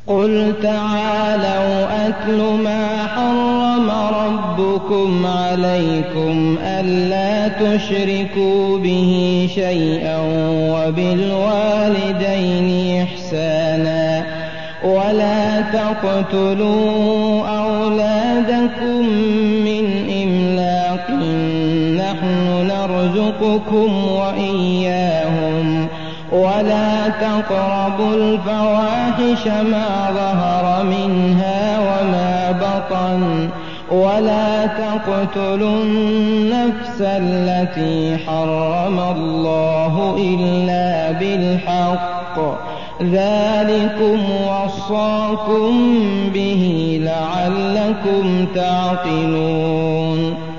قل تعالوا أتل ما حرم ربكم عليكم ألا تشركوا به شيئا وبالوالدين إحسانا ولا تقتلوا أولادكم من إملاق نحن نرزقكم وإياهم ولا تقربوا الفواحش ما ظهر منها وما بطن ولا تقتلوا النفس التي حرم الله إلا بالحق ذلكم وصاكم به لعلكم تعقلون